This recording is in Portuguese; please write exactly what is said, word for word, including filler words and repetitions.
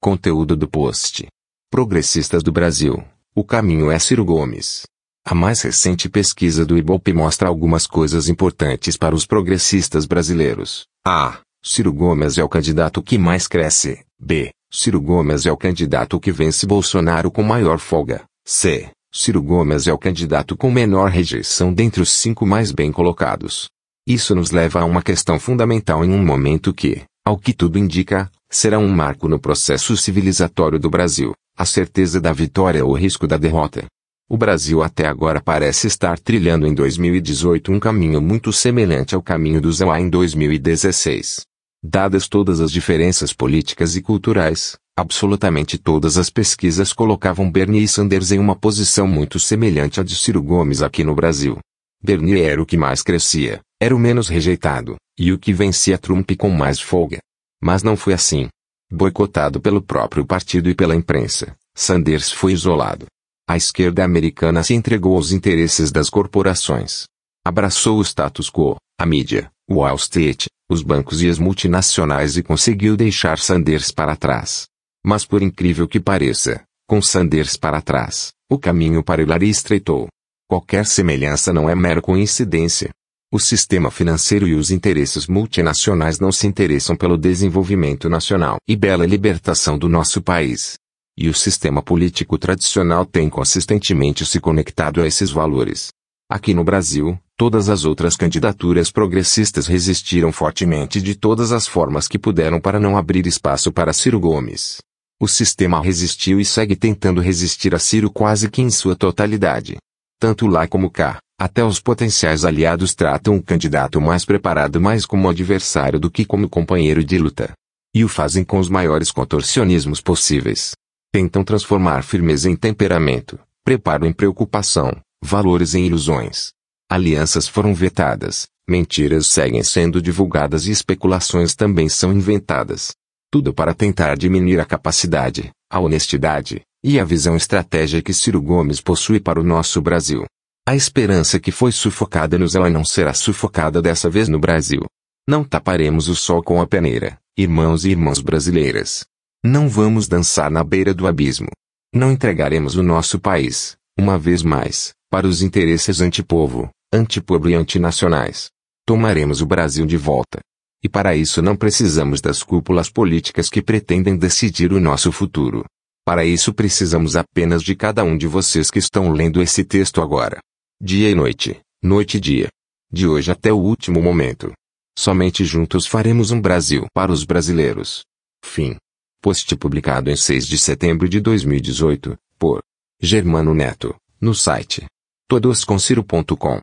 Conteúdo do post. Progressistas do Brasil. O caminho é Ciro Gomes. A mais recente pesquisa do Ibope mostra algumas coisas importantes para os progressistas brasileiros. A. Ciro Gomes é o candidato que mais cresce. B. Ciro Gomes é o candidato que vence Bolsonaro com maior folga. C. Ciro Gomes é o candidato com menor rejeição dentre os cinco mais bem colocados. Isso nos leva a uma questão fundamental em um momento que, ao que tudo indica, será um marco no processo civilizatório do Brasil: a certeza da vitória ou o risco da derrota. O Brasil até agora parece estar trilhando em dois mil e dezoito um caminho muito semelhante ao caminho do Zé em dois mil e dezesseis. Dadas todas as diferenças políticas e culturais, absolutamente todas as pesquisas colocavam Bernie Sanders em uma posição muito semelhante à de Ciro Gomes aqui no Brasil. Bernie era o que mais crescia, era o menos rejeitado, e o que vencia Trump com mais folga. Mas não foi assim. Boicotado pelo próprio partido e pela imprensa, Sanders foi isolado. A esquerda americana se entregou aos interesses das corporações. Abraçou o status quo, a mídia, Wall Street, os bancos e as multinacionais e conseguiu deixar Sanders para trás. Mas por incrível que pareça, com Sanders para trás, o caminho para Hillary estreitou. Qualquer semelhança não é mera coincidência. O sistema financeiro e os interesses multinacionais não se interessam pelo desenvolvimento nacional e bela libertação do nosso país. E o sistema político tradicional tem consistentemente se conectado a esses valores. Aqui no Brasil, todas as outras candidaturas progressistas resistiram fortemente de todas as formas que puderam para não abrir espaço para Ciro Gomes. O sistema resistiu e segue tentando resistir a Ciro quase que em sua totalidade. Tanto lá como cá, até os potenciais aliados tratam o candidato mais preparado mais como adversário do que como companheiro de luta. E o fazem com os maiores contorcionismos possíveis. Tentam transformar firmeza em temperamento, preparo em preocupação, valores em ilusões. Alianças foram vetadas, mentiras seguem sendo divulgadas e especulações também são inventadas. Tudo para tentar diminuir a capacidade, a honestidade e a visão estratégica que Ciro Gomes possui para o nosso Brasil. A esperança que foi sufocada no Zé não será sufocada dessa vez no Brasil. Não taparemos o sol com a peneira, irmãos e irmãs brasileiras. Não vamos dançar na beira do abismo. Não entregaremos o nosso país, uma vez mais, para os interesses antipovo, antipobre e antinacionais. Tomaremos o Brasil de volta. E para isso não precisamos das cúpulas políticas que pretendem decidir o nosso futuro. Para isso precisamos apenas de cada um de vocês que estão lendo esse texto agora. Dia e noite, noite e dia. De hoje até o último momento. Somente juntos faremos um Brasil para os brasileiros. Fim. Post publicado em seis de setembro de dois mil e dezoito, por Germano Neto, no site todos com ciro ponto com.